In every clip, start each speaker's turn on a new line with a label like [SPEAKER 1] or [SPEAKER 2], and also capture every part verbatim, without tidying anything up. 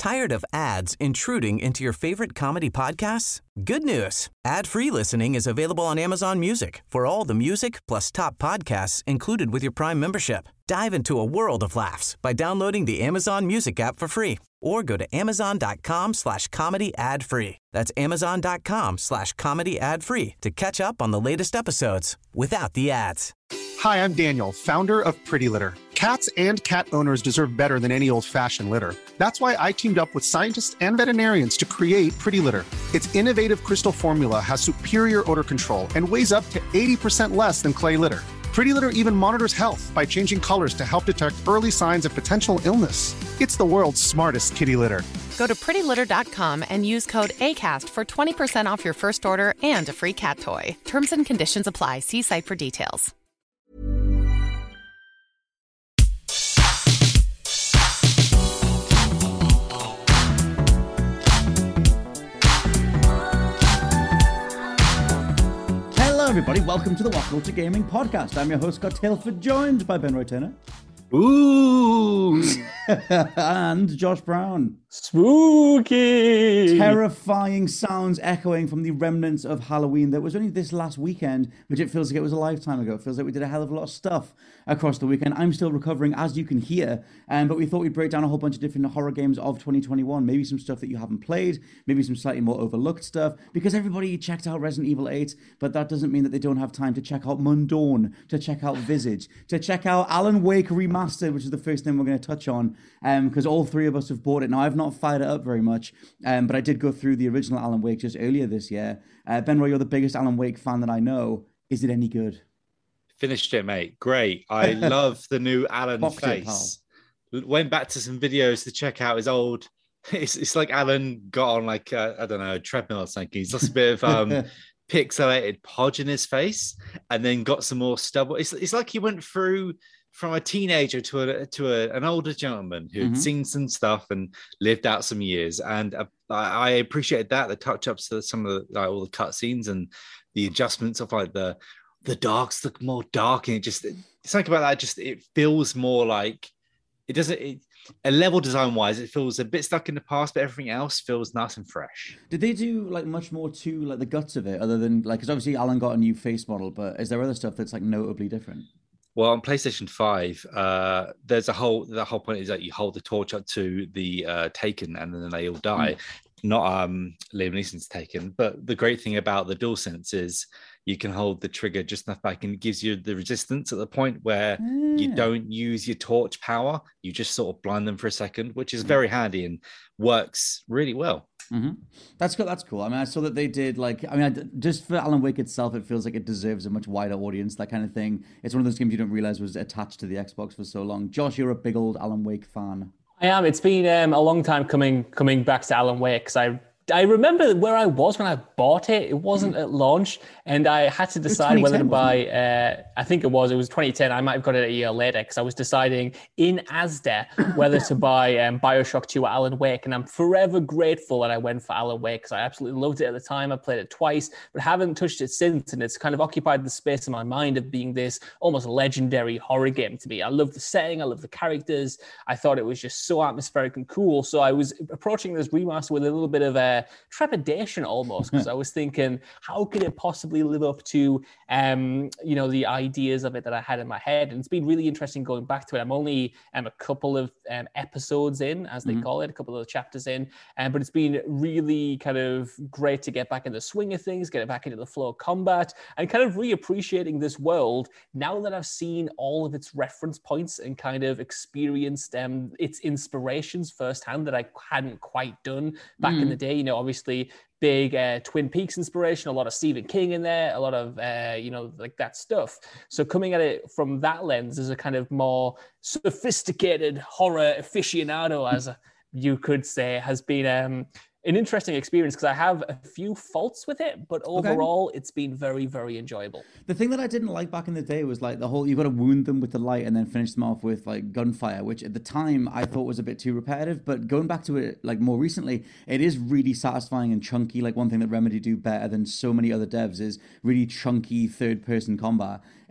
[SPEAKER 1] Tired of ads intruding into your favorite comedy podcasts? Good news. Ad-free listening is available on Amazon Music for all the music plus top podcasts included with your Prime membership. Dive into a world of laughs by downloading the Amazon Music app for free or go to amazon.com slash comedy ad free. That's amazon.com slash comedy ad free to catch up on the latest episodes without the ads.
[SPEAKER 2] Hi, I'm Daniel, founder of Pretty Litter. Cats and cat owners deserve better than any old-fashioned litter. That's why I teamed up with scientists and veterinarians to create Pretty Litter. Its innovative crystal formula has superior odor control and weighs up to eighty percent less than clay litter. Pretty Litter even monitors health by changing colors to help detect early signs of potential illness. It's the world's smartest kitty litter.
[SPEAKER 3] Go to pretty litter dot com and use code ACAST for twenty percent off your first order and a free cat toy. Terms and conditions apply. See site for details.
[SPEAKER 4] Hello, everybody. Welcome to the What Culture Gaming Podcast. I'm your host, Scott Tailford, joined by Ben Roy Turner.
[SPEAKER 5] Ooh!
[SPEAKER 4] And Josh Brown.
[SPEAKER 5] Spooky!
[SPEAKER 4] Terrifying sounds echoing from the remnants of Halloween that was only this last weekend, which it feels like it was a lifetime ago. It feels like we did a hell of a lot of stuff across the weekend. I'm still recovering, as you can hear, um, but we thought we'd break down a whole bunch of different horror games of twenty twenty-one. Maybe some stuff that you haven't played, maybe some slightly more overlooked stuff, because everybody checked out Resident Evil eight, but that doesn't mean that they don't have time to check out Mundawn, to check out Visage, to check out Alan Wake Remastered, which is the first thing we're going to touch on, because um, all three of us have bought it. Now, I've not fired it up very much, um, but I did go through the original Alan Wake just earlier this year. Uh, Ben Roy, you're the biggest Alan Wake fan that I know. Is it any good?
[SPEAKER 5] Finished it, mate. Great. I love the new Alan
[SPEAKER 4] Boxed
[SPEAKER 5] face. It, Went back to some videos to check out his old. It's it's like Alan got on like uh, I don't know, a treadmill or something. He's lost a bit of um, pixelated podge in his face, and then got some more stubble. It's it's like he went through from a teenager to a to a, an older gentleman who had mm-hmm. seen some stuff and lived out some years. And uh, I, I appreciated that, the touch ups to some of the like all the cut scenes and the adjustments of like the the darks look more dark, and it just something about that. Just it feels more like it doesn't. It, a level design wise, it feels a bit stuck in the past, but everything else feels nice and fresh.
[SPEAKER 4] Did they do like much more to like the guts of it, other than like because obviously Alan got a new face model, but is there other stuff that's like notably different?
[SPEAKER 5] Well, on PlayStation five, uh, there's a whole the whole point is that you hold the torch up to the uh, Taken, and then they all die. Mm. Not um, Liam Neeson's Taken, but the great thing about the DualSense is you can hold the trigger just enough back, and it gives you the resistance at the point where mm. you don't use your torch power. You just sort of blind them for a second, which is very handy and works really well.
[SPEAKER 4] Mm-hmm. That's cool. That's cool. I mean, I saw that they did like, I mean, I, just for Alan Wake itself, it feels like it deserves a much wider audience, that kind of thing. It's one of those games you don't realize was attached to the Xbox for so long. Josh, you're a big old Alan Wake fan.
[SPEAKER 6] I am. It's been um, a long time coming coming back to Alan Wake, because I I remember where I was when I bought it. It wasn't at launch, and I had to decide whether to buy. Uh, I think it was. It was twenty ten. I might have got it a year later, because I was deciding in Asda whether to buy um, BioShock two or Alan Wake, and I'm forever grateful that I went for Alan Wake, because I absolutely loved it at the time. I played it twice, but haven't touched it since, and it's kind of occupied the space in my mind of being this almost legendary horror game to me. I love the setting. I love the characters. I thought it was just so atmospheric and cool. So I was approaching this remaster with a little bit of a trepidation almost, because I was thinking, how could it possibly live up to um you know the ideas of it that I had in my head? And it's been really interesting going back to it. I'm only um, a couple of um, episodes in, as they mm-hmm. call it, a couple of chapters in, um, but it's been really kind of great to get back in the swing of things, get it back into the flow of combat, and kind of reappreciating this world now that I've seen all of its reference points and kind of experienced um its inspirations firsthand that I hadn't quite done back mm. in the day. You know, obviously big uh, Twin Peaks inspiration, a lot of Stephen King in there, a lot of, uh, you know, like that stuff. So coming at it from that lens as a kind of more sophisticated horror aficionado, as you could say, has been um, an interesting experience, because I have a few faults with it, but overall okay. it's been very, very enjoyable.
[SPEAKER 4] The thing that I didn't like back in the day was like the whole, you've got to wound them with the light and then finish them off with like gunfire, which at the time I thought was a bit too repetitive, but going back to it like more recently, it is really satisfying and chunky. Like one thing that Remedy do better than so many other devs is really chunky third person combat.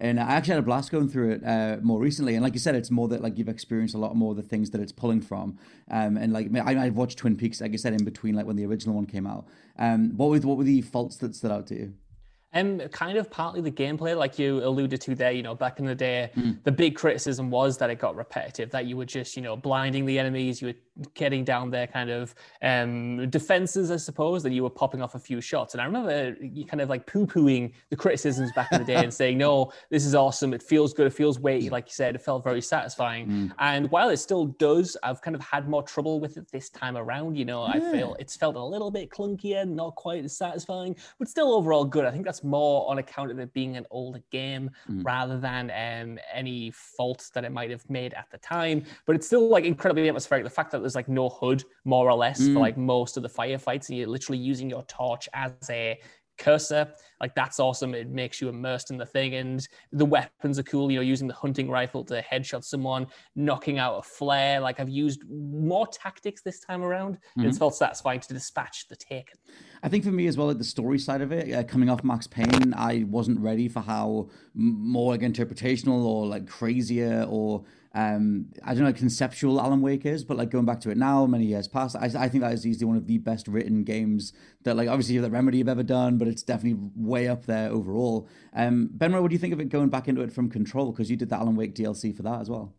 [SPEAKER 4] And I actually had a blast going through it uh, more recently. And like you said, it's more that like you've experienced a lot more of the things that it's pulling from. Um, and like I, I've watched Twin Peaks, like I said, in between like when the original one came out. Um, what were what were the faults that stood out to you?
[SPEAKER 6] Um, kind of partly the gameplay, like you alluded to there, you know, back in the day, mm. the big criticism was that it got repetitive, that you were just, you know, blinding the enemies, you were getting down their kind of um, defenses, I suppose, that you were popping off a few shots. And I remember you kind of like poo-pooing the criticisms back in the day and saying, no, this is awesome. It feels good. It feels weighty. Like you said, it felt very satisfying. Mm. And while it still does, I've kind of had more trouble with it this time around. You know, yeah. I feel it's felt a little bit clunkier, not quite as satisfying, but still overall good. I think that's more on account of it being an older game mm. rather than um, any faults that it might have made at the time. But it's still like incredibly atmospheric. The fact that there's like no hood, more or less, mm. for like most of the firefights, and you're literally using your torch as a cursor, like that's awesome. It makes you immersed in the thing, and the weapons are cool, you know, using the hunting rifle to headshot someone, knocking out a flare. Like I've used more tactics this time around, mm-hmm. and it's felt satisfying to dispatch the Taken.
[SPEAKER 4] I think for me as well, like the story side of it, uh, coming off Max Payne, I wasn't ready for how more like interpretational or like crazier or um, I don't know, conceptual Alan Wake is, but like going back to it now, many years past, I, I think that is easily one of the best written games that like obviously that Remedy have ever done, but it's definitely way up there overall. Um, Benro, what do you think of it going back into it from Control? Because you did the Alan Wake D L C for that as well.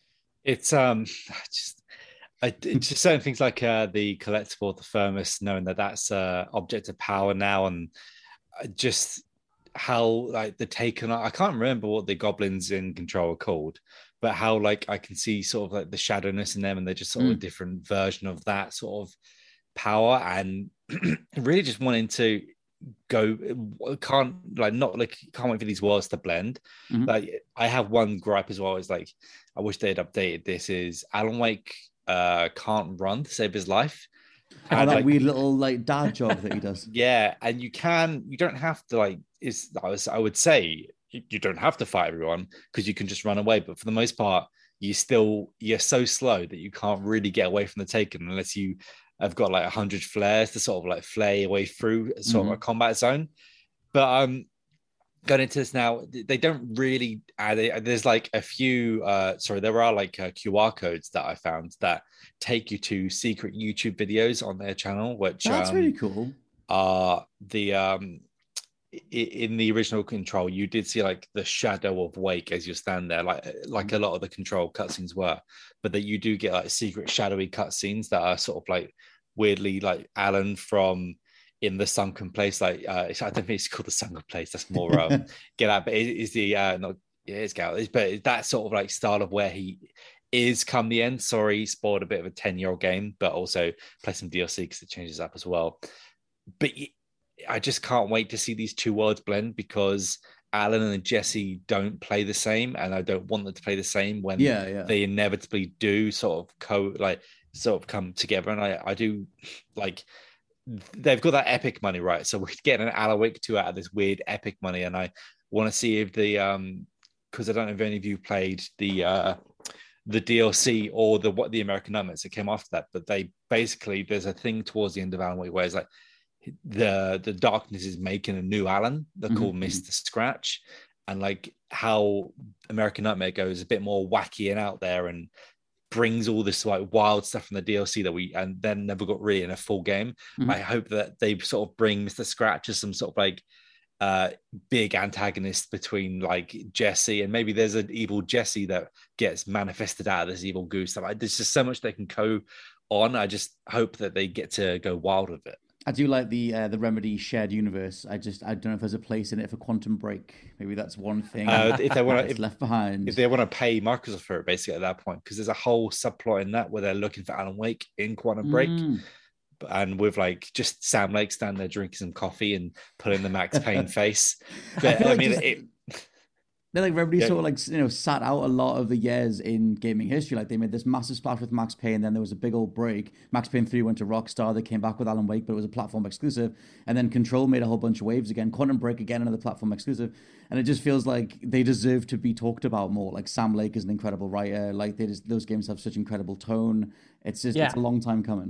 [SPEAKER 5] It's um just I, it's just certain things like uh, the collectible, the thermos, knowing that that's uh, object of power now, and just how like the Taken. I can't remember what the goblins in Control are called, but how like I can see sort of like the shadowness in them, and they're just sort mm. of a different version of that sort of power, and really just wanting to go can't like not like can't wait for these worlds to blend. Mm-hmm. Like I have one gripe as well, is like I wish they'd updated this, is Alan Wake uh can't run to save his life.
[SPEAKER 4] Oh, and that like, weird little like dad job that he does.
[SPEAKER 5] Yeah, and you can you don't have to like is I was I would say you don't have to fight everyone because you can just run away, but for the most part you still you're so slow that you can't really get away from the Taken unless you have got like a hundred flares to sort of like flay your way through sort mm-hmm. of a combat zone. But um going into this now, they don't really add it. There's like a few uh sorry there are like uh, Q R codes that I found that take you to secret YouTube videos on their channel, which
[SPEAKER 4] that's
[SPEAKER 5] um,
[SPEAKER 4] really cool.
[SPEAKER 5] Uh the um in the original Control, you did see like the shadow of Wake as you stand there, like like a lot of the Control cutscenes were, but that you do get like secret shadowy cutscenes that are sort of like weirdly like Alan from in the sunken place, like uh, I don't think it's called the sunken place. That's more um, get out, but it is the uh, not yeah, it's Gal, but that sort of like style of where he is come the end. Sorry, spoiled a bit of a ten year old game, but also play some D L C because it changes up as well. But I just can't wait to see these two worlds blend, because Alan and Jesse don't play the same, and I don't want them to play the same when
[SPEAKER 4] yeah, yeah.
[SPEAKER 5] they inevitably do sort of co like sort of come together. And I, I do like they've got that epic money, right? So we're getting an Alan Wake two out of this weird epic money, and I want to see if the um because I don't know if any of you played the uh the D L C or the what the American Nightmares that came after that, but they basically there's a thing towards the end of Alan Wake where it's like the the darkness is making a new Alan. They're mm-hmm. called Mister Scratch, and like how American Nightmare goes a bit more wacky and out there and brings all this like wild stuff from the D L C that we and then never got really in a full game. Mm-hmm. I hope that they sort of bring Mister Scratch as some sort of like uh big antagonist between like Jesse, and maybe there's an evil Jesse that gets manifested out of this evil goose. Like, there's just so much they can go on. I just hope that they get to go wild with it.
[SPEAKER 4] I do like the uh, the Remedy shared universe. I just I don't know if there's a place in it for Quantum Break. Maybe that's one thing
[SPEAKER 5] uh, if they want
[SPEAKER 4] to left behind.
[SPEAKER 5] If they want to pay Microsoft for it, basically at that point, because there's a whole subplot in that where they're looking for Alan Wake in Quantum Break, mm. and with like just Sam Lake standing there drinking some coffee and pulling the Max Payne face. But I, I like mean, just... it.
[SPEAKER 4] They're like Remedy yeah. sort of like, you know, sat out a lot of the years in gaming history. Like they made this massive splash with Max Payne, then there was a big old break. Max Payne three went to Rockstar. They came back with Alan Wake, but it was a platform exclusive. And then Control made a whole bunch of waves again. Quantum Break again, another platform exclusive. And it just feels like they deserve to be talked about more. Like Sam Lake is an incredible writer. Like they just, those games have such incredible tone. It's just yeah. it's a long time coming.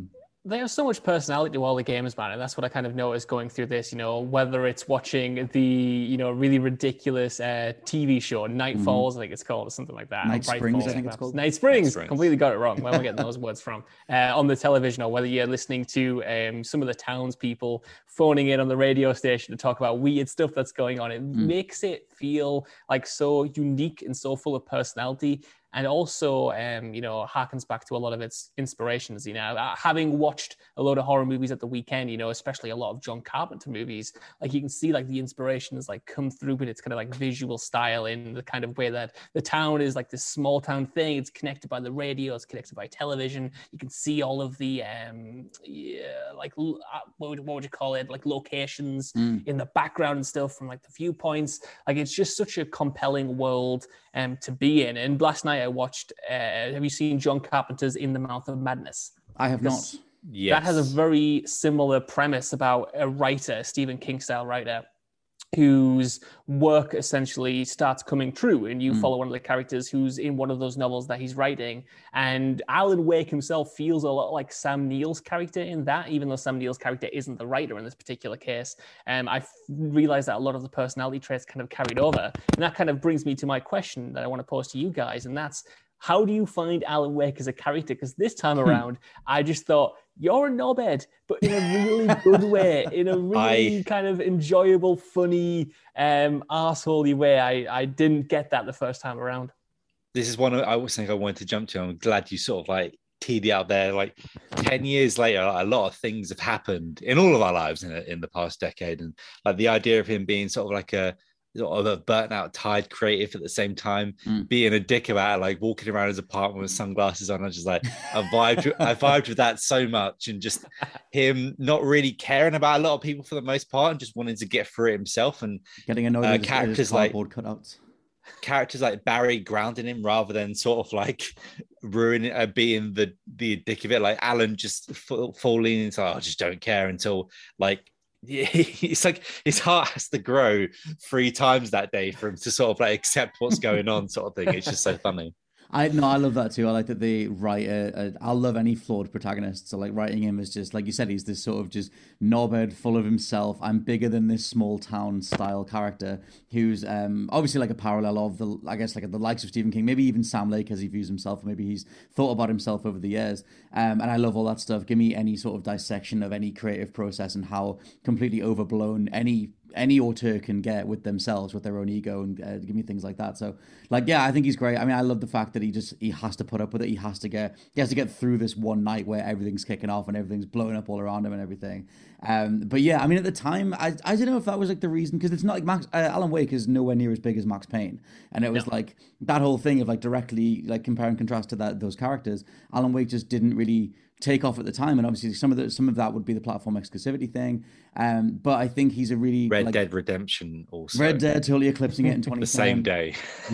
[SPEAKER 6] They have so much personality to all the games, man, and that's what I kind of noticed going through this. You know, whether it's watching the you know really ridiculous uh, T V show Night Falls, mm-hmm. I think it's called, or something like that.
[SPEAKER 4] Night
[SPEAKER 6] Bright
[SPEAKER 4] Springs,
[SPEAKER 6] Falls,
[SPEAKER 4] I think it's called.
[SPEAKER 6] Night Springs.
[SPEAKER 5] Night Springs.
[SPEAKER 6] Completely got it wrong. Where am I getting those words from? Uh, on the television, or whether you're listening to um, some of the townspeople phoning in on the radio station to talk about weird stuff that's going on. It mm. makes it feel like so unique and so full of personality. And also, um, you know, harkens back to a lot of its inspirations. You know, having watched a lot of horror movies at the weekend, you know, especially a lot of John Carpenter movies, like you can see like the inspirations like come through, but it's kind of like visual style in the kind of way that the town is like this small town thing. It's connected by the radio, it's connected by television. You can see all of the um, yeah, like what would, what would you call it, like locations mm. in the background and stuff from like the viewpoints. Like it's just such a compelling world um, to be in. And last night I watched, uh, have you seen John Carpenter's In the Mouth of Madness?
[SPEAKER 4] I have not.
[SPEAKER 5] Yes.
[SPEAKER 6] That has a very similar premise about a writer, a Stephen King style writer, whose work essentially starts coming true, and you mm. follow one of the characters who's in one of those novels that he's writing. And Alan Wake himself feels a lot like Sam Neill's character in that, even though Sam Neill's character isn't the writer in this particular case. Um, I realized that a lot of the personality traits kind of carried over. And that kind of brings me to my question that I want to pose to you guys, and that's, how do you find Alan Wake as a character? Because this time around, I just thought, you're a knobhead, but in a really good way, in a really I, kind of enjoyable, funny, um, arsehole-y way. I, I didn't get that the first time around.
[SPEAKER 5] This is one I was saying I wanted to jump to. I'm glad you sort of like teed it out there. Like ten years later, a lot of things have happened in all of our lives in, in the past decade. And like the idea of him being sort of like a, sort of a burnt out, tired creative at the same time, mm. being a dick about it, like walking around his apartment with sunglasses on. I was just like, I vibed, I vibed with that so much, and just him not really caring about a lot of people for the most part, and just wanting to get through it himself. And
[SPEAKER 4] getting annoyed uh, with characters his like cutouts.
[SPEAKER 5] Characters like Barry grounding him rather than sort of like ruining, uh, being the the dick of it. Like Alan just f- falling into, oh, I just don't care, until like. Yeah, it's like his heart has to grow three times that day for him to sort of like accept what's going on, sort of thing. It's just so funny.
[SPEAKER 4] I no, I love that too. I like that they write a, a I love any flawed protagonist. So like writing him is just like you said, he's this sort of just knobhead, full of himself. I'm bigger than this small town style character who's um obviously like a parallel of the I guess like the likes of Stephen King, maybe even Sam Lake as he views himself, or maybe he's thought about himself over the years. Um, and I love all that stuff. Give me any sort of dissection of any creative process and how completely overblown any. any auteur can get with themselves, with their own ego, and uh, give me things like that. So like, yeah, I think he's great. I mean, I love the fact that he just, he has to put up with it. He has to get, he has to get through this one night where everything's kicking off and everything's blowing up all around him and everything. Um, but yeah, I mean, at the time, I I don't know if that was like the reason, because it's not like Max, uh, Alan Wake is nowhere near as big as Max Payne. And it was no. like that whole thing of like directly like compare and contrast to that, those characters. Alan Wake just didn't really take off at the time, and obviously some of the some of that would be the platform exclusivity thing. Um, but I think he's a really
[SPEAKER 5] Red
[SPEAKER 4] like,
[SPEAKER 5] Dead Redemption also.
[SPEAKER 4] Red Dead totally eclipsing it in twenty ten.
[SPEAKER 5] The same day.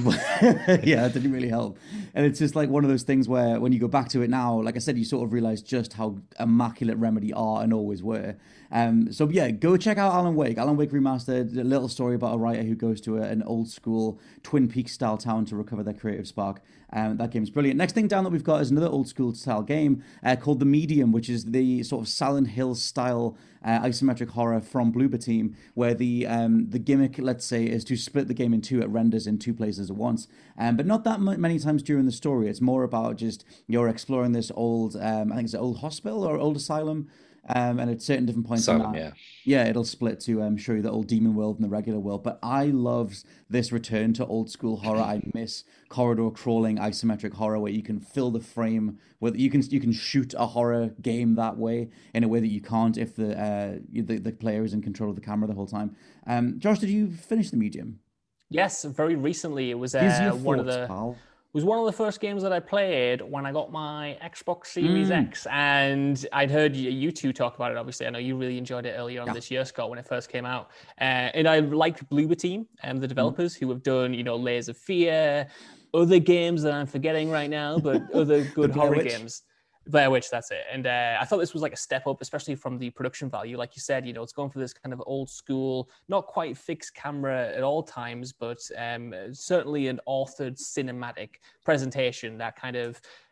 [SPEAKER 4] Yeah, it didn't really help. And it's just like one of those things where when you go back to it now, like I said, you sort of realize just how immaculate Remedy are and always were. Um, so yeah, go check out Alan Wake. Alan Wake Remastered, a little story about a writer who goes to a, an old school Twin Peaks style town to recover their creative spark. Um, that game's brilliant. Next thing down that we've got is another old school style game uh, called The Medium, which is the sort of Silent Hill style uh, isometric horror from Bloober Team, where the um, the gimmick, let's say, is to split the game in two. It renders in two places at once, um, but not that m- many times during the story. It's more about just you're exploring this old, um, I think it's an old hospital or old asylum. Um, and at certain different points
[SPEAKER 5] Asylum,
[SPEAKER 4] in that,
[SPEAKER 5] yeah.
[SPEAKER 4] yeah, it'll split to um, show you the old demon world and the regular world. But I love this return to old school horror. I miss corridor crawling isometric horror where you can fill the frame with you can you can shoot a horror game that way in a way that you can't if the uh, the, the player is in control of the camera the whole time. Um, Josh, did you finish The Medium?
[SPEAKER 6] Yes, very recently. It was uh, one of the.
[SPEAKER 4] Pal.
[SPEAKER 6] It was one of the first games that I played when I got my Xbox Series mm. X, and I'd heard you, you two talk about it, obviously. I know you really enjoyed it earlier on yeah. this year, Scott, when it first came out. Uh, and I liked Bloober Team, and um, the developers mm. who have done, you know, Layers of Fear, other games that I'm forgetting right now, but other good horror Witch. games. Blair Witch, that's it. And uh, I thought this was like a step up, especially from the production value. Like you said, you know, it's going for this kind of old school, not quite fixed camera at all times, but um, certainly an authored cinematic presentation that kind of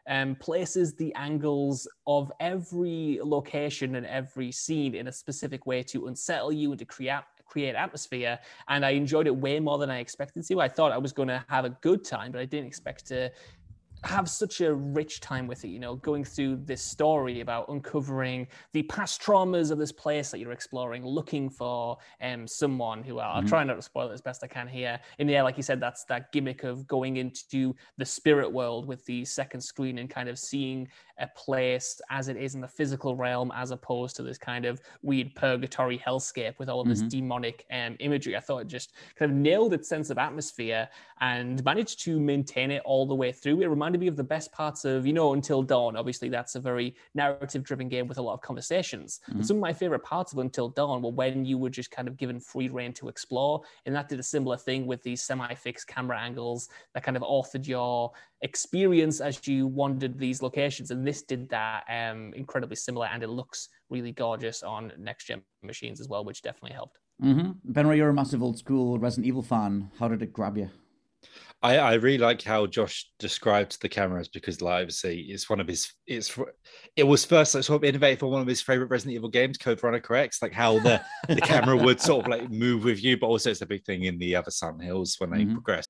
[SPEAKER 6] um, places the angles of every location and every scene in a specific way to unsettle you and to create create atmosphere. And I enjoyed it way more than I expected to. I thought I was going to have a good time, but I didn't expect to have such a rich time with it, you know, going through this story about uncovering the past traumas of this place that you're exploring, looking for um, someone who, I'll, mm-hmm. I'll try not to spoil it as best I can here. And yeah, like you said, that's that gimmick of going into the spirit world with the second screen and kind of seeing a place as it is in the physical realm, as opposed to this kind of weird purgatory hellscape with all of this mm-hmm. demonic um, imagery. I thought it just kind of nailed its sense of atmosphere and managed to maintain it all the way through. It reminded me of the best parts of, you know, Until Dawn. Obviously, that's a very narrative-driven game with a lot of conversations. Mm-hmm. But some of my favorite parts of Until Dawn were when you were just kind of given free rein to explore. And that did a similar thing with these semi-fixed camera angles that kind of authored your experience as you wandered these locations. And this did that um, incredibly similar, and it looks really gorgeous on next-gen machines as well, which definitely helped.
[SPEAKER 4] Mm-hmm. Benro, you're a massive old-school Resident Evil fan. How did it grab you?
[SPEAKER 5] I, I really like how Josh described the cameras, because like, obviously it's one of his it's it was first like, sort of innovative for one of his favorite Resident Evil games, Code Veronica X, like how the, the camera would sort of like move with you, but also it's a big thing in the other Silent Hills when they mm-hmm. progress.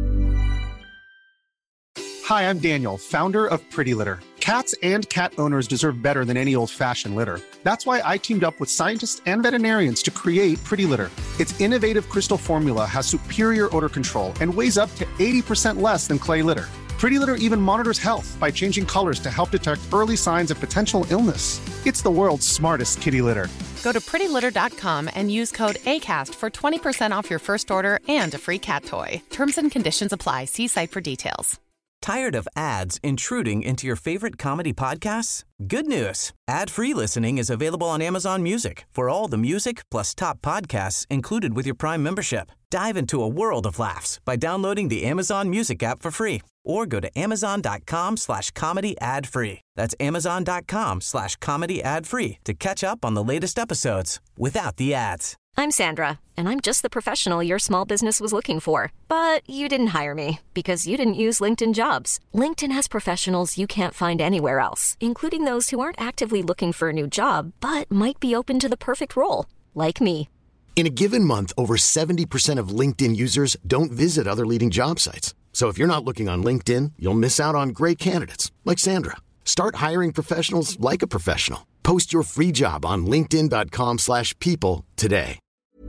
[SPEAKER 2] Hi, I'm Daniel, founder of Pretty Litter. Cats and cat owners deserve better than any old-fashioned litter. That's why I teamed up with scientists and veterinarians to create Pretty Litter. Its innovative crystal formula has superior odor control and weighs up to eighty percent less than clay litter. Pretty Litter even monitors health by changing colors to help detect early signs of potential illness. It's the world's smartest kitty litter.
[SPEAKER 3] Go to pretty litter dot com and use code ACAST for twenty percent off your first order and a free cat toy. Terms and conditions apply. See site for details.
[SPEAKER 1] Tired of ads intruding into your favorite comedy podcasts? Good news. Ad-free listening is available on Amazon Music for all the music plus top podcasts included with your Prime membership. Dive into a world of laughs by downloading the Amazon Music app for free or go to amazon.com slash comedy ad free. That's amazon.com slash comedy ad free to catch up on the latest episodes without the ads.
[SPEAKER 7] I'm Sandra, and I'm just the professional your small business was looking for. But you didn't hire me because you didn't use LinkedIn Jobs. LinkedIn has professionals you can't find anywhere else, including those who aren't actively looking for a new job, but might be open to the perfect role, like me.
[SPEAKER 8] In a given month, over seventy percent of LinkedIn users don't visit other leading job sites. So if you're not looking on LinkedIn, you'll miss out on great candidates like Sandra. Start hiring professionals like a professional. Post your free job on linkedin.com slash people today.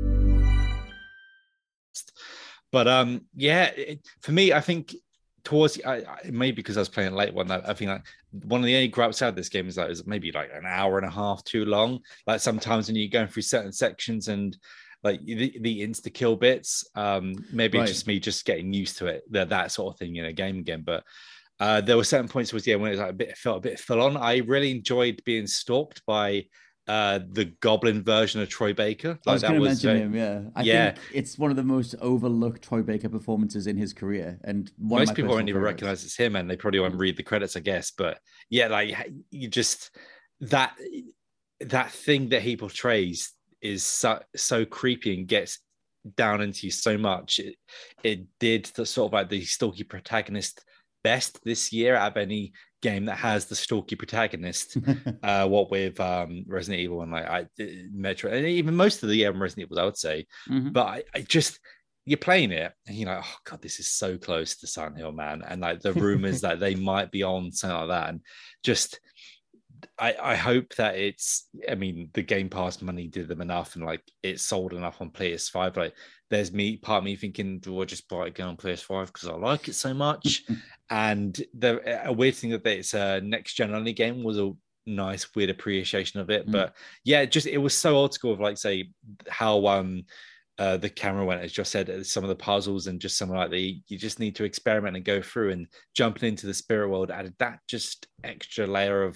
[SPEAKER 5] But um, yeah, it, for me, I think towards I, I, maybe because I was playing late one, I, I think like one of the only gripes out of this game is that it's maybe like an hour and a half too long. Like sometimes when you're going through certain sections and like the, the insta kill bits, um, maybe right. it's just me just getting used to it, that that sort of thing in a game again. But uh, there were certain points was yeah when it was like a bit it felt a bit full on. I really enjoyed being stalked by uh the goblin version of Troy Baker.
[SPEAKER 4] Like, I was going to mention uh, him. Yeah, I
[SPEAKER 5] yeah.
[SPEAKER 4] think it's one of the most overlooked Troy Baker performances in his career, and one
[SPEAKER 5] most
[SPEAKER 4] of my
[SPEAKER 5] people won't even
[SPEAKER 4] favorites.
[SPEAKER 5] recognize it's him, and they probably won't read the credits, I guess. But yeah, like you just that that thing that he portrays is so, so creepy and gets down into you so much. It, it did the sort of like the stalky protagonist best this year out of any game that has the stalky protagonist. uh, what with um, Resident Evil and like I, Metro, and even most of the um, Resident Evils, I would say. Mm-hmm. But I, I just you're playing it and you're like, oh god, this is so close to Silent Hill, man. And like the rumors that they might be on something like that, and just. I, I hope that it's, I mean, the Game Pass money did them enough and like it's sold enough on P S five. Like there's me, part of me thinking, do I just buy it again on P S five because I like it so much? And the a weird thing that it's a next gen only game was a nice, weird appreciation of it. Mm. But yeah, just, it was so old school of like, say, how um uh, the camera went, as Josh said, some of the puzzles and just some like the, you just need to experiment and go through, and jumping into the spirit world added that just extra layer of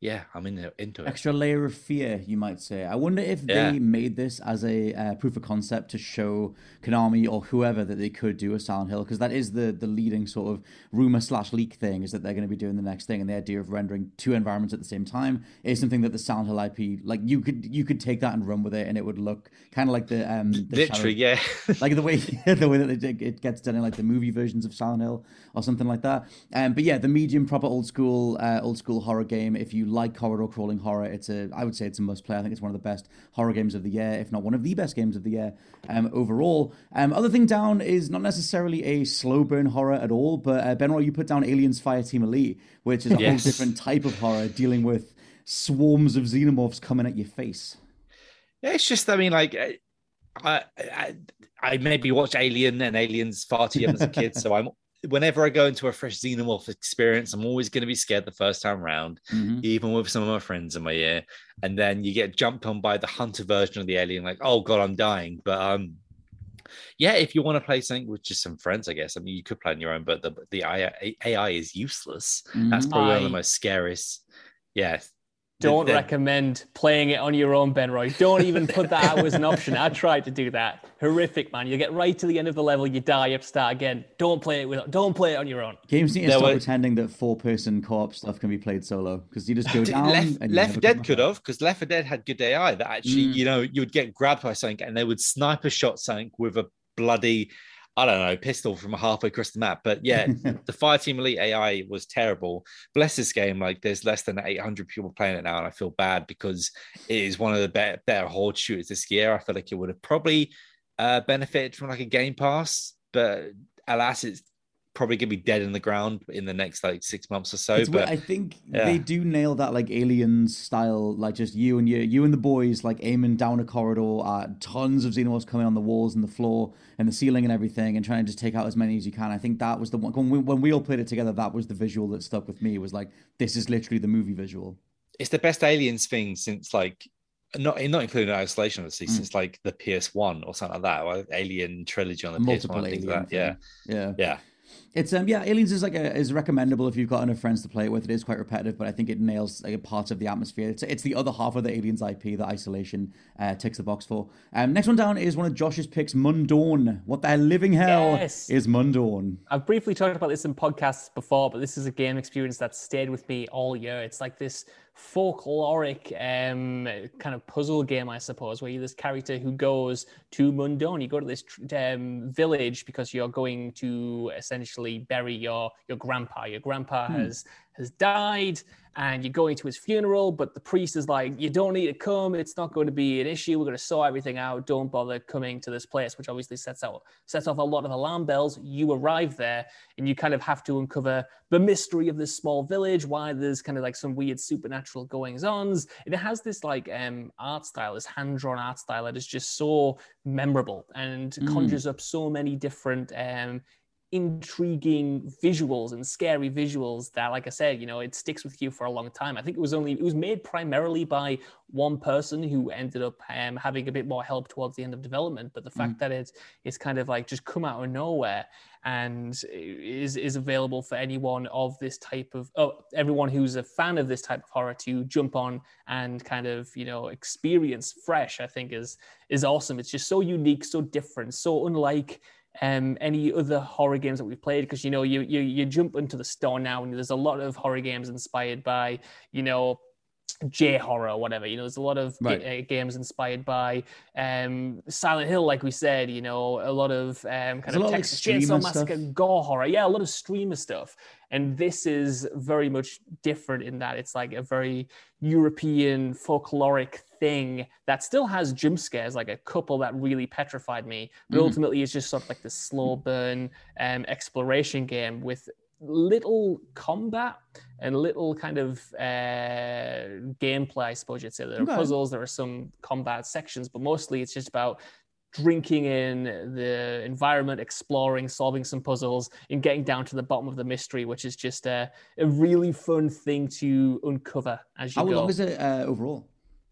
[SPEAKER 5] yeah, I'm in, into it.
[SPEAKER 4] Extra layer of fear, you might say. I wonder if
[SPEAKER 5] Yeah.
[SPEAKER 4] they made this as a uh, proof of concept to show Konami or whoever that they could do a Silent Hill, because that is the the leading sort of rumor slash leak thing, is that they're going to be doing the next thing, and the idea of rendering two environments at the same time is something that the Silent Hill I P, like you could you could take that and run with it, and it would look kind of like the um the
[SPEAKER 5] literally
[SPEAKER 4] Shadow,
[SPEAKER 5] yeah
[SPEAKER 4] like the way the way that it, it gets done in like the movie versions of Silent Hill or something like that. Um, but yeah, the medium proper old school uh, old school horror game. If you like corridor crawling horror, it's a I would say it's a must play. I think it's one of the best horror games of the year, if not one of the best games of the year um, overall. Um, other thing down is not necessarily a slow burn horror at all, but uh, Benroy, you put down Aliens Fireteam Elite, which is a
[SPEAKER 5] yes.
[SPEAKER 4] whole different type of horror, dealing with swarms of xenomorphs coming at your face.
[SPEAKER 5] Yeah, it's just, I mean, like, I, I, I maybe watched Alien and Aliens far too young as a kid, so I'm whenever I go into a fresh xenomorph experience, I'm always going to be scared the first time around, mm-hmm. even with some of my friends in my ear. And then you get jumped on by the hunter version of the alien, like, oh god, I'm dying. But um, yeah, if you want to play something with just some friends, I guess. I mean, you could play on your own, but the the A I is useless. Mm-hmm. That's probably I... one of the most scariest. Yeah.
[SPEAKER 6] Don't
[SPEAKER 5] the, the...
[SPEAKER 6] recommend playing it on your own, Benroy. Don't even put that out as an option. I tried to do that. Horrific, man. You get right to the end of the level, you die, you have to start again. Don't play it with. Don't play it on your own.
[SPEAKER 4] Games need to stop were... pretending that four-person co-op stuff can be played solo, because you just go down.
[SPEAKER 5] Left,
[SPEAKER 4] and
[SPEAKER 5] Left four Dead could have, because Left four Dead had good A I that actually, mm. you know, you would get grabbed by something and they would sniper shot something with a bloody, I don't know, pistol from halfway across the map. But yeah, the Fireteam Elite A I was terrible. Bless this game, like there's less than eight hundred people playing it now, and I feel bad because it is one of the better, better horde shooters this year. I feel like it would have probably uh, benefited from like a Game Pass, but alas, it's probably gonna be dead in the ground in the next like six months or so.
[SPEAKER 4] It's
[SPEAKER 5] but
[SPEAKER 4] I think
[SPEAKER 5] yeah.
[SPEAKER 4] they do nail that like Aliens style, like just you and you, you and the boys like aiming down a corridor at tons of xenomorphs coming on the walls and the floor and the ceiling and everything, and trying to just take out as many as you can. I think that was the one when we, when we all played it together. That was the visual that stuck with me. Was like, this is literally the movie visual.
[SPEAKER 5] It's the best Aliens thing since like. Not not including Isolation, obviously, mm. since like the P S one or something like that, or Alien trilogy on the
[SPEAKER 4] Multiple
[SPEAKER 5] P S one, things like that. Yeah,
[SPEAKER 4] yeah,
[SPEAKER 5] yeah.
[SPEAKER 4] It's um yeah, Aliens is like a, is recommendable if you've got enough friends to play it with. It is quite repetitive, but I think it nails like parts of the atmosphere. It's it's the other half of the Aliens I P that Isolation uh, ticks the box for. Um, next one down is one of Josh's picks, Mundawn. What the living hell
[SPEAKER 6] yes.
[SPEAKER 4] is Mundawn?
[SPEAKER 6] I've briefly talked about this in podcasts before, but this is a game experience that stayed with me all year. It's like this folkloric um, kind of puzzle game, I suppose, where you're this character who goes to Mundawn. You go to this um, village because you're going to essentially bury your your grandpa. Your grandpa hmm. has has died, and you're going to his funeral, but the priest is like, you don't need to come. It's not going to be an issue. We're going to sort everything out. Don't bother coming to this place, which obviously sets out sets off a lot of alarm bells. You arrive there, and you kind of have to uncover the mystery of this small village, why there's kind of like some weird supernatural goings-ons. And it has this like um, art style, this hand-drawn art style that is just so memorable and mm. conjures up so many different um, intriguing visuals and scary visuals that, like I said, you know, it sticks with you for a long time. I think it was only it was made primarily by one person who ended up um, having a bit more help towards the end of development. But the fact mm. that it it's kind of like just come out of nowhere and is is available for anyone of this type of oh everyone who's a fan of this type of horror to jump on and kind of, you know, experience fresh, I think is is awesome. It's just so unique, so different, so unlike um any other horror games that we've played, because you know you you you jump into the store now and there's a lot of horror games inspired by, you know, J horror or whatever. You know, there's a lot of right. g- uh, games inspired by um Silent Hill, like we said. You know, a lot of um kind there's of Texas Chainsaw Massacre gore horror. Yeah, a lot of streamer stuff. And this is very much different in that it's like a very European folkloric thing that still has jump scares, like a couple that really petrified me. But mm. ultimately, it's just sort of like this slow burn um, exploration game with little combat and little kind of uh, gameplay, I suppose you'd say. There are okay. puzzles, there are some combat sections, but mostly it's just about drinking in the environment, exploring, solving some puzzles, and getting down to the bottom of the mystery, which is just a, a really fun thing to uncover as you
[SPEAKER 4] How
[SPEAKER 6] go.
[SPEAKER 4] How long is it uh, overall?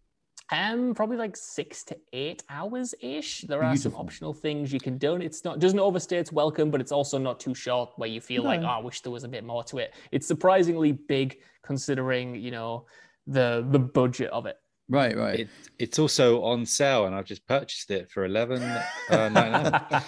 [SPEAKER 6] Um, probably like six to eight hours ish. There are Beautiful. some optional things you can do. It's not doesn't overstay its welcome, but it's also not too short where you feel no. like, oh, I wish there was a bit more to it. It's surprisingly big considering, you know, the the budget of it.
[SPEAKER 4] Right, right.
[SPEAKER 5] It, it's also on sale, and I've just purchased it for eleven ninety-nine.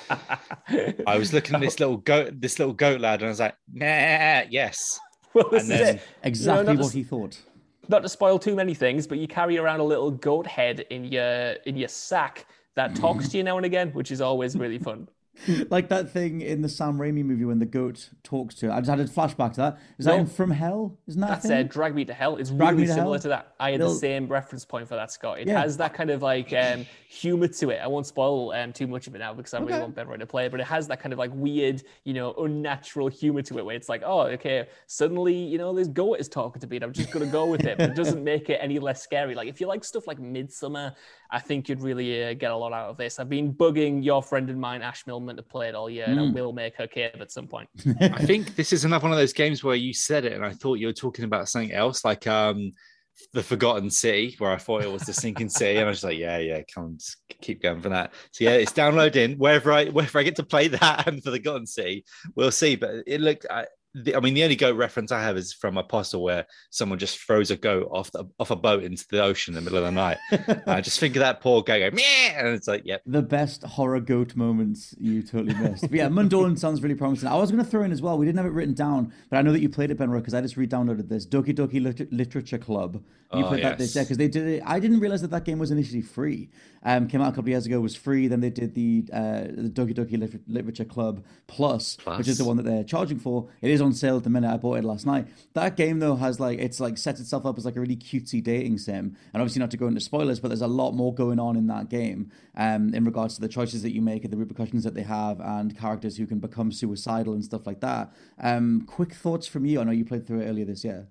[SPEAKER 5] I was looking at this little goat, this little goat lad, and I was like, nah, yes.
[SPEAKER 6] Well, this
[SPEAKER 5] and
[SPEAKER 6] is
[SPEAKER 5] then,
[SPEAKER 6] it.
[SPEAKER 4] Exactly
[SPEAKER 6] You know,
[SPEAKER 4] what he thought.
[SPEAKER 6] Not to spoil too many things, but you carry around a little goat head in your in your sack that talks to you now and again, which is always really fun.
[SPEAKER 4] Like that thing in the Sam Raimi movie when the goat talks to. I just had a flashback to that. Is
[SPEAKER 6] No.
[SPEAKER 4] that in From Hell? Isn't that
[SPEAKER 6] That's
[SPEAKER 4] a thing?
[SPEAKER 6] uh, Drag Me to Hell. It's
[SPEAKER 4] Drag Me
[SPEAKER 6] really
[SPEAKER 4] to
[SPEAKER 6] similar
[SPEAKER 4] Hell?
[SPEAKER 6] to that. I had
[SPEAKER 4] They'll-
[SPEAKER 6] the same reference point for that, Scott. It
[SPEAKER 4] Yeah.
[SPEAKER 6] has that kind of like um, humor to it. I won't spoil um, too much of it now because I really
[SPEAKER 4] Okay.
[SPEAKER 6] want Benroy to play it, but it has that kind of like weird, you know, unnatural humor to it where it's like, oh, okay, suddenly, you know, this goat is talking to me and I'm just going to go with it, but it doesn't make it any less scary. Like if you like stuff like Midsummer, I think you'd really uh, get a lot out of this. I've been bugging your friend and mine, Ash Millman, to play it all year, and I will make her cave at some point.
[SPEAKER 5] I think this is another one of those games where you said it, and I thought you were talking about something else, like um, the Forgotten City, where I thought it was the Sinking City, and I was like, yeah, yeah, come on, just keep going for that. So yeah, it's downloading. Wherever I wherever I get to play that and for the Forgotten City, we'll see. But it looked. I, The, I mean, the only goat reference I have is from Apostle, where someone just throws a goat off the, off a boat into the ocean in the middle of the night. I just think of that poor guy going, meh, and it's like, yep.
[SPEAKER 4] The best horror goat moments you totally missed. But yeah, Mundolan sounds really promising. I was going to throw in as well. We didn't have it written down, but I know that you played it, Benro, because I just re-downloaded this. Doki Doki Lit- Literature Club. You
[SPEAKER 5] Oh,
[SPEAKER 4] played that
[SPEAKER 5] yes.
[SPEAKER 4] this year because they did it. I didn't realize that that game was initially free. Um, came out a couple of years ago, was free. Then they did the uh, the Doki Doki Lit- Literature Club Plus,
[SPEAKER 5] Plus.
[SPEAKER 4] which is the one that they're charging for. It is on sale at the minute. I bought it last night. That game though has like it's like sets itself up as like a really cutesy dating sim, and obviously not to go into spoilers, but there's a lot more going on in that game um, in regards to the choices that you make and the repercussions that they have, and characters who can become suicidal and stuff like that. Um, quick thoughts from you? I know you played through it earlier this year.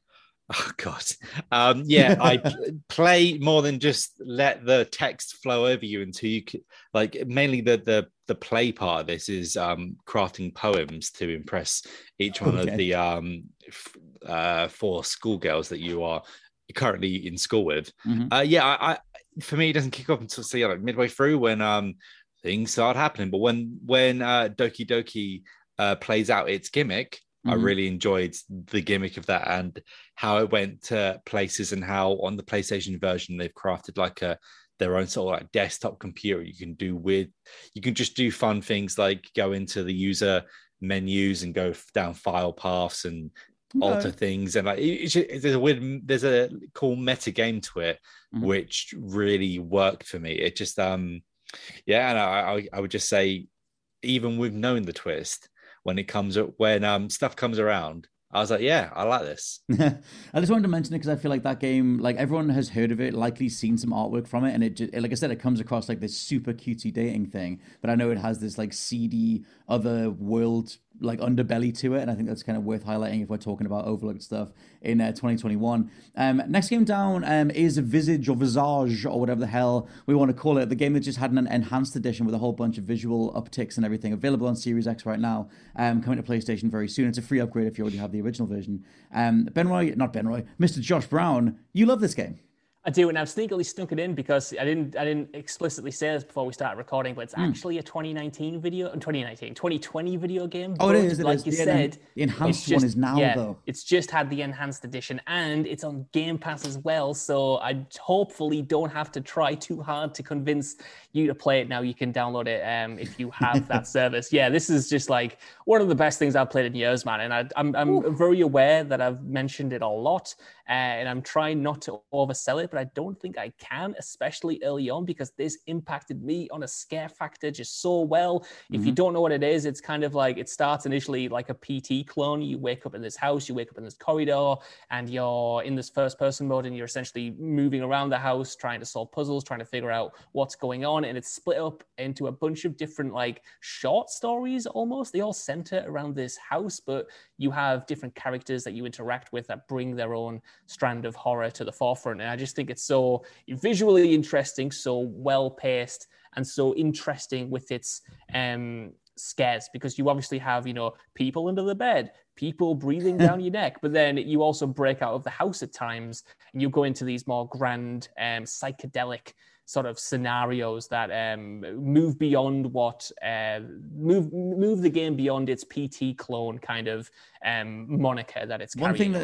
[SPEAKER 5] Oh God, um, yeah. I pl- play more than just let the text flow over you until you c- like. Mainly the the the play part of this is um, crafting poems to impress each one
[SPEAKER 4] Okay.
[SPEAKER 5] of the um, f- uh, four schoolgirls that you are currently in school with.
[SPEAKER 4] Mhm.
[SPEAKER 5] Uh, yeah, I, I for me it doesn't kick off until say like midway through when um, things start happening. But when when uh, Doki Doki uh, plays out its gimmick. I
[SPEAKER 4] Mhm.
[SPEAKER 5] really enjoyed the gimmick of that and how it went to places, and how on the PlayStation version they've crafted like a their own sort of like desktop computer. You can do weird, you can just do fun things like go into the user menus and go down file paths and alter things, and like it's just, there's a weird, there's a cool meta game to it,
[SPEAKER 4] Mhm.
[SPEAKER 5] which really worked for me. It just um yeah, and I I, I would just say even with knowing the twist. When it comes up, when um stuff comes around, I was like, yeah, I like this.
[SPEAKER 4] I just wanted to mention it because I feel like that game, like everyone has heard of it, likely seen some artwork from it, and it, just, like I said, it comes across like this super cutesy dating thing. But I know it has this like seedy other world like underbelly to it, and I think that's kind of worth highlighting if we're talking about overlooked stuff in uh, twenty twenty-one. Um, next game down um, is Visage or Visage or whatever the hell we want to call it. The game that just had an enhanced edition with a whole bunch of visual upticks and everything, available on Series X right now, um, coming to PlayStation very soon. It's a free upgrade if you already have the original version. Um, Ben Roy, not Ben Roy, Mister Josh Brown, you love this game.
[SPEAKER 6] I do, and I've sneakily snuck it in because I didn't I didn't explicitly say this before we started recording, but it's actually a twenty nineteen video, twenty nineteen, twenty twenty video game.
[SPEAKER 4] Oh, it
[SPEAKER 6] but
[SPEAKER 4] is, it
[SPEAKER 6] like
[SPEAKER 4] is.
[SPEAKER 6] you
[SPEAKER 4] Yeah,
[SPEAKER 6] said,
[SPEAKER 4] the enhanced
[SPEAKER 6] it's just-
[SPEAKER 4] one is now,
[SPEAKER 6] yeah,
[SPEAKER 4] though.
[SPEAKER 6] It's just had the enhanced edition, and it's on Game Pass as well. So I hopefully don't have to try too hard to convince you to play it now. You can download it um, if you have that service. Yeah, this is just like one of the best things I've played in years, man. And I, I'm I'm very aware that I've mentioned it a lot, uh, and I'm trying not to oversell it, but I don't think I can, especially early on, because this impacted me on a scare factor just so well. If you don't know what it is, it's kind of like it starts initially like a P T clone. You wake up in this house, you wake up in this corridor, and you're in this first person mode, and you're essentially moving around the house, trying to solve puzzles, trying to figure out what's going on. And it's split up into a bunch of different like short stories almost. They all center around this house, but you have different characters that you interact with that bring their own strand of horror to the forefront. And I just think it's so visually interesting, so well paced, and so interesting with its um scares, because you obviously have, you know, people under the bed, people breathing down your neck, but then you also break out of the house at times and you go into these more grand um psychedelic sort of scenarios that um, move beyond what uh, move move the game beyond its P T clone kind of um, moniker that it's
[SPEAKER 4] One
[SPEAKER 6] carrying
[SPEAKER 4] thing that,
[SPEAKER 6] around.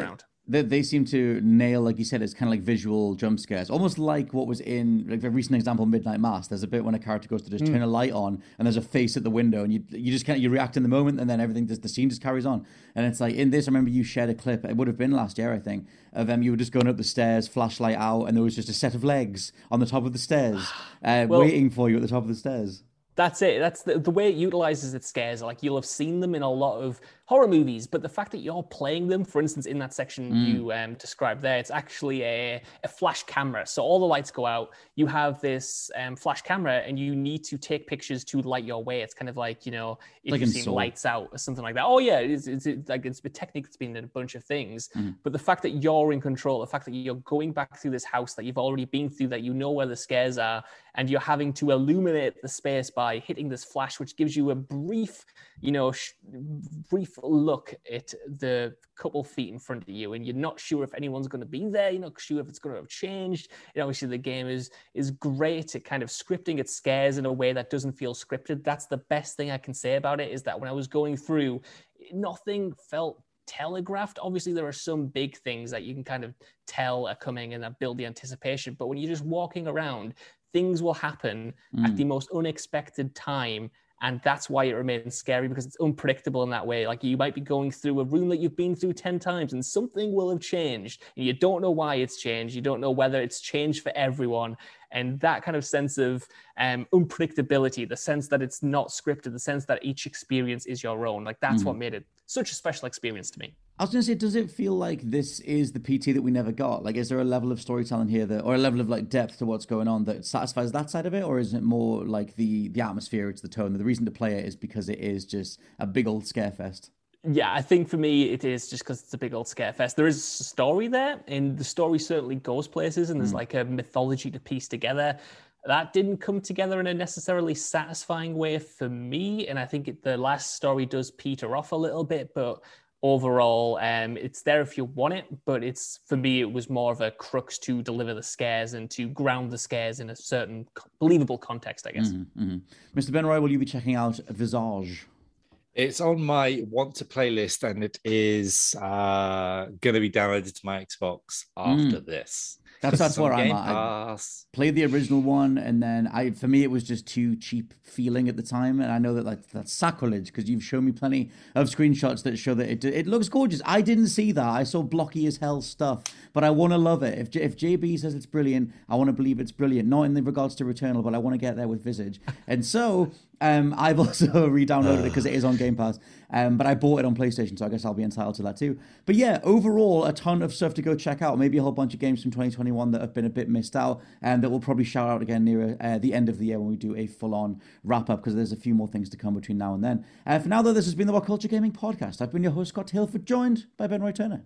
[SPEAKER 4] They, they seem to nail, like you said, it's kind of like visual jump scares, almost like what was in like a recent example, Midnight Mass. There's a bit when a character goes to just mm. turn a light on, and there's a face at the window, and you you just kind of you react in the moment, and then everything just the scene just carries on. And it's like in this, I remember you shared a clip. It would have been last year, I think, of them. Um, you were just going up the stairs, flashlight out, and there was just a set of legs on the top of the stairs, uh, well, waiting for you at the top of the stairs.
[SPEAKER 6] That's it. That's the, the way it utilizes its scares. Like you'll have seen them in a lot of horror movies, but the fact that you're playing them, for instance, in that section mm. you um, described there, it's actually a, a flash camera. So all the lights go out. You have this um, flash camera, and you need to take pictures to light your way. It's kind of like, you know, if like you've seen Soul. Lights Out or something like that. Oh yeah, it's, it's, it's like it's a technique that's been in a bunch of things. Mm. But the fact that you're in control, the fact that you're going back through this house that you've already been through, that you know where the scares are, and you're having to illuminate the space by hitting this flash, which gives you a brief, you know, sh- brief look at the couple feet in front of you, and you're not sure if anyone's going to be there. You're not sure if it's going to have changed. And obviously, the game is is great at kind of scripting its scares in a way that doesn't feel scripted. That's the best thing I can say about it, is that when I was going through, nothing felt telegraphed. Obviously, there are some big things that you can kind of tell are coming and that build the anticipation. But when you're just walking around, things will happen mm. at the most unexpected time. And that's why it remains scary, because it's unpredictable in that way. Like you might be going through a room that you've been through ten times and something will have changed. And you don't know why it's changed. You don't know whether it's changed for everyone. And that kind of sense of um, unpredictability, the sense that it's not scripted, the sense that each experience is your own, like that's mm. what made it such a special experience to me.
[SPEAKER 4] I was going to say, does it feel like this is the P T that we never got? Like, is there a level of storytelling here that, or a level of like depth to what's going on that satisfies that side of it? Or is it more like the, the atmosphere, it's the tone? The reason to play it is because it is just a big old scare fest.
[SPEAKER 6] Yeah, I think for me, it is just because it's a big old scare fest. There is a story there, and the story certainly goes places, and there's mm. like a mythology to piece together. That didn't come together in a necessarily satisfying way for me, and I think it, the last story does peter off a little bit, but overall, um, it's there if you want it, but it's, for me, it was more of a crux to deliver the scares and to ground the scares in a certain believable context, I guess.
[SPEAKER 4] Mm-hmm, mm-hmm. Mister Benroy, will you be checking out Visage?
[SPEAKER 5] It's on my want to playlist, and it is uh, going to be downloaded to my Xbox after mm. this.
[SPEAKER 4] That's that's where I'm at. I played the original one, and then I, for me, it was just too cheap feeling at the time. And I know that like that's sacrilege, because you've shown me plenty of screenshots that show that it it looks gorgeous. I didn't see that. I saw blocky as hell stuff, but I want to love it. If if J B says it's brilliant, I want to believe it's brilliant. Not in the regards to Returnal, but I want to get there with Visage. And so um, I've also re-downloaded it because it is on Game Pass. Um, but I bought it on PlayStation, so I guess I'll be entitled to that too. But yeah, overall, a ton of stuff to go check out. Maybe a whole bunch of games from twenty twenty-one that have been a bit missed out, and that we'll probably shout out again near uh, the end of the year when we do a full-on wrap-up, because there's a few more things to come between now and then. Uh, for now, though, this has been the What Culture Gaming Podcast. I've been your host, Scott Hilford, joined by Ben Roy Turner.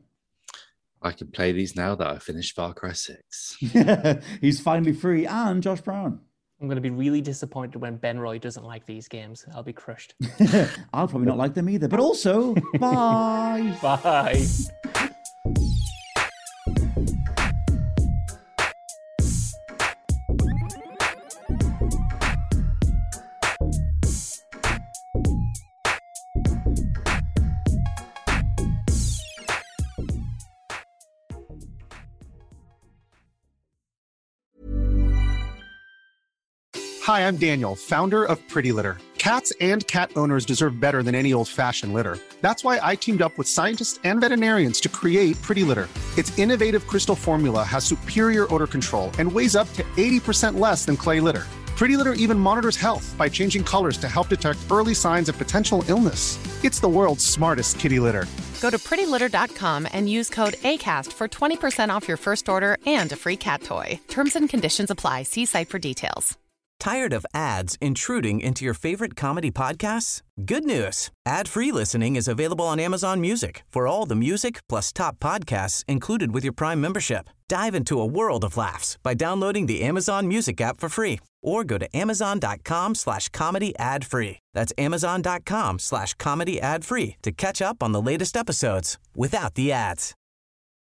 [SPEAKER 5] I can play these now that I finished Far Cry six.
[SPEAKER 4] He's finally free. And Josh Brown.
[SPEAKER 6] I'm going to be really disappointed when Ben Roy doesn't like these games. I'll be crushed.
[SPEAKER 4] I'll probably not like them either. But also, bye.
[SPEAKER 6] Bye.
[SPEAKER 2] Hi, I'm Daniel, founder of Pretty Litter. Cats and cat owners deserve better than any old-fashioned litter. That's why I teamed up with scientists and veterinarians to create Pretty Litter. Its innovative crystal formula has superior odor control and weighs up to eighty percent less than clay litter. Pretty Litter even monitors health by changing colors to help detect early signs of potential illness. It's the world's smartest kitty litter.
[SPEAKER 3] Go to pretty litter dot com and use code ACAST for twenty percent off your first order and a free cat toy. Terms and conditions apply. See site for details.
[SPEAKER 1] Tired of ads intruding into your favorite comedy podcasts? Good news. Ad-free listening is available on Amazon Music for all the music plus top podcasts included with your Prime membership. Dive into a world of laughs by downloading the Amazon Music app for free or go to amazon.com slash comedy ad free. That's amazon.com slash comedy ad free to catch up on the latest episodes without the ads.